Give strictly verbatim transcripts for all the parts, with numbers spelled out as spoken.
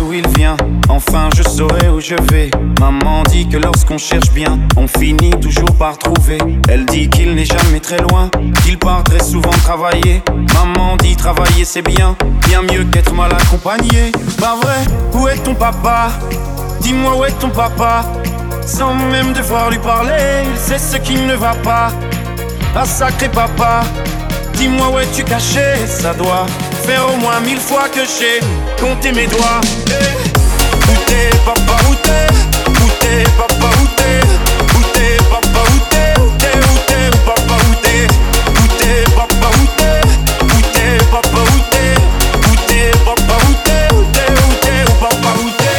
d'où il vient. Enfin je saurai où je vais. Maman dit que lorsqu'on cherche bien, on finit toujours par trouver. Elle dit qu'il n'est jamais très loin, qu'il part très souvent travailler. Maman dit travailler c'est bien, bien mieux qu'être mal accompagné. Pas vrai, où est ton papa? Dis-moi où est ton papa? Sans même devoir lui parler, il sait ce qui ne va pas. Ah sacré papa, dis-moi où es-tu caché? Ça doit faire au moins mille fois que j'ai compté mes doigts. Hey. Où t'es papa, où t'es? Où t'es papa, où t'es? Où t'es papa, où t'es? Où t'es, où t'es papa, où t'es? Où t'es papa, où t'es? Où t'es papa, où t'es? Où t'es papa, où t'es? Où t'es, où t'es, où papa, où t'es?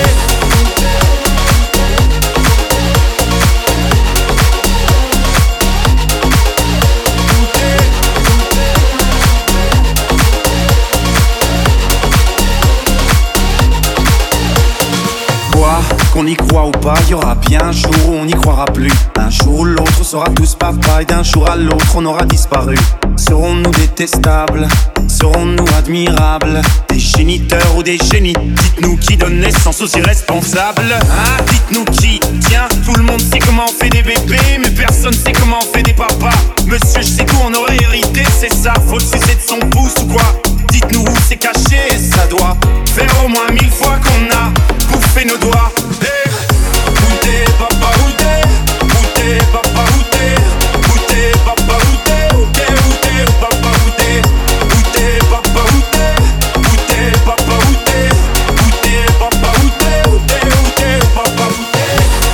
Qu'on y croit ou pas, y aura bien un jour où on n'y croira plus. Un jour ou l'autre on sera tous papa et d'un jour à l'autre on aura disparu. Serons-nous détestables? Serons-nous admirables? Des géniteurs ou des génies? Dites-nous qui donne naissance aux irresponsables. Hein? Dites-nous qui? Tiens, tout le monde sait comment on fait des bébés, mais personne sait comment on fait des papas. Monsieur, je sais tout, on aurait hérité, c'est ça. Faut le sucer de son pouce ou quoi? Dites-nous où c'est caché, ça doit faire au moins mille fois qu'on a bouffé nos doigts. Hey. Où t'es papa, où t'es? Où t'es papa, où t'es? Où t'es papa, où t'es? Où t'es, où t'es, où papa, où t'es? Où t'es papa, où t'es? Où t'es papa, où t'es? Où t'es papa, où t'es? Où t'es, où t'es, où papa, où t'es?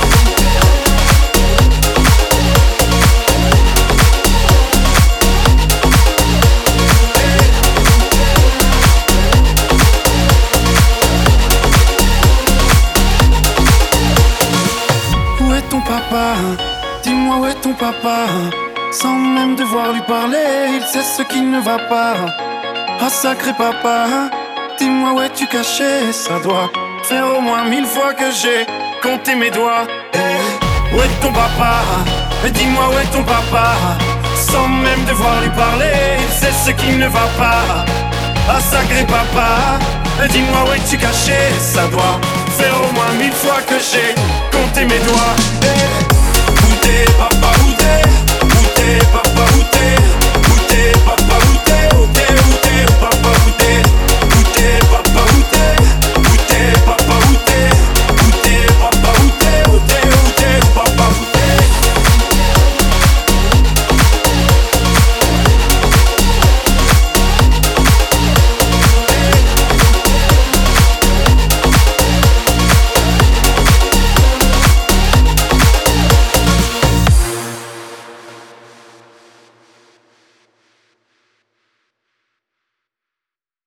Papa, dis-moi où est ton papa? Sans même devoir lui parler, il sait ce qui ne va pas. Ah sacré papa, dis-moi où es-tu caché? Ça doit faire au moins mille fois que j'ai compté mes doigts. Hey, où est ton papa? Dis-moi où est ton papa? Sans même devoir lui parler, il sait ce qui ne va pas. Ah sacré papa, dis-moi où es-tu caché? Ça doit faire au moins mille fois que j'ai compté mes doigts. Hey. Où t'es papa, où t'es? Où t'es papa, où t'es?